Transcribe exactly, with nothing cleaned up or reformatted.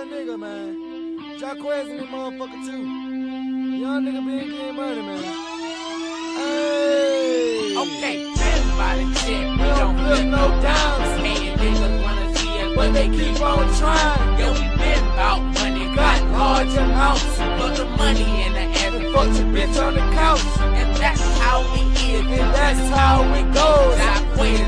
young nigga, man. Jacquez and them motherfucker too. Young nigga been getting money, man. Hey. Okay, been by the shit, we don't flip no dimes. Hating niggas wanna see us, But they keep on trying. Yo, we been bout money, got large amounts. Put the money in the air and Fuck your bitch on the couch. And that's how it is, And that's how it goes. Jacquez